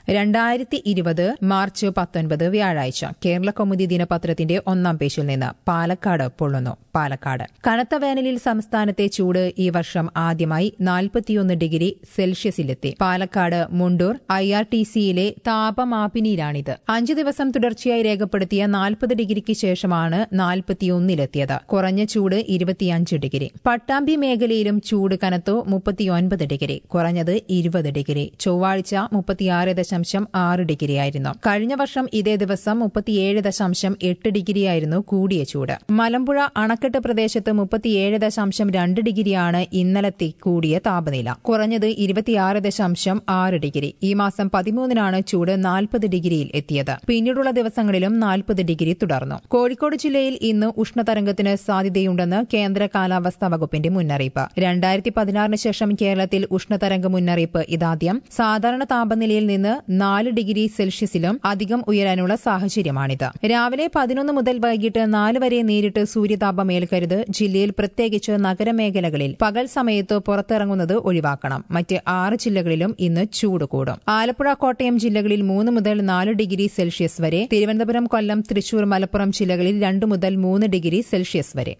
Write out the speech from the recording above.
2020 March 19 വ്യാഴാഴ്ച കേരളകൗമുദി ദിനപത്രത്തിന്റെ ഒന്നാം പേജിൽ നിന്ന് പാലക്കാട് പൊള്ളുന്നു. പാലക്കാട് കനത്ത വേനലിൽ സംസ്ഥാനത്തെ ചൂട് ഈ വർഷം ആദ്യമായി 41 ഡിഗ്രി സെൽഷ്യസിലെത്തി. പാലക്കാട് മുണ്ടൂർ IRTCയിലെ താപമാപിനിയിലാണിത്. 5 ദിവസം തുടർച്ചയായി രേഖപ്പെടുത്തിയ 40 ഡിഗ്രിക്ക് ശേഷമാണ് 41-ലെത്തിയത്. കുറഞ്ഞ ചൂട് 25 ഡിഗ്രി. പട്ടാമ്പി മേഖലയിലും ചൂട് കനത്തു 39 ഡിഗ്രി, കുറഞ്ഞത് 20 ഡിഗ്രി. ചൊവ്വാഴ്ച 36.6 ഡിഗ്രിയായിരുന്നു. കഴിഞ്ഞ വർഷം ഇതേ ദിവസം 37.8 ഡിഗ്രിയായിരുന്നു കൂടിയ ചൂട്. മലമ്പുഴ അണക്കെട്ട് പ്രദേശത്ത് 37.2 ഡിഗ്രിയാണ് ഇന്നലത്തെ കൂടിയ താപനില. കുറഞ്ഞത് 26.6 ഡിഗ്രി. ഈ മാസം 13-നാണ് ചൂട് 40 ഡിഗ്രിയിൽ എത്തിയത്. പിന്നീടുള്ള ദിവസങ്ങളിലും 40 ഡിഗ്രി തുടർന്നു. കോഴിക്കോട് ജില്ലയിൽ ഇന്ന് ഉഷ്ണതരംഗത്തിന് സാധ്യതയുണ്ടെന്ന് കേന്ദ്ര കാലാവസ്ഥാ വകുപ്പിന്റെ മുന്നറിയിപ്പ്. 2016 ശേഷം കേരളത്തിൽ ഉഷ്ണതരംഗ മുന്നറിയിപ്പ് ഇതാദ്യം. സാധാരണ താപനിലയിൽ നിന്ന് 4 ഡിഗ്രി സെൽഷ്യസിലും അധികം ഉയരാനുള്ള സാഹചര്യമാണിത്. രാവിലെ 11 മുതൽ വൈകിട്ട് 4 വരെ നേരിട്ട് സൂര്യതാപം ഏൽക്കരുത്. ജില്ലയിൽ പ്രത്യേകിച്ച് നഗരമേഖലകളിൽ പകൽ സമയത്ത് പുറത്തിറങ്ങുന്നത് ഒഴിവാക്കണം. മറ്റ് 6 ജില്ലകളിലും ഇന്ന് ചൂട് കൂടും. ആലപ്പുഴ, കോട്ടയം ജില്ലകളിൽ 3 മുതൽ 4 ഡിഗ്രി സെൽഷ്യസ് വരെ. തിരുവനന്തപുരം, കൊല്ലം, തൃശൂർ, മലപ്പുറം ജില്ലകളിൽ 2 മുതൽ 3 ഡിഗ്രി സെൽഷ്യസ് വരെ.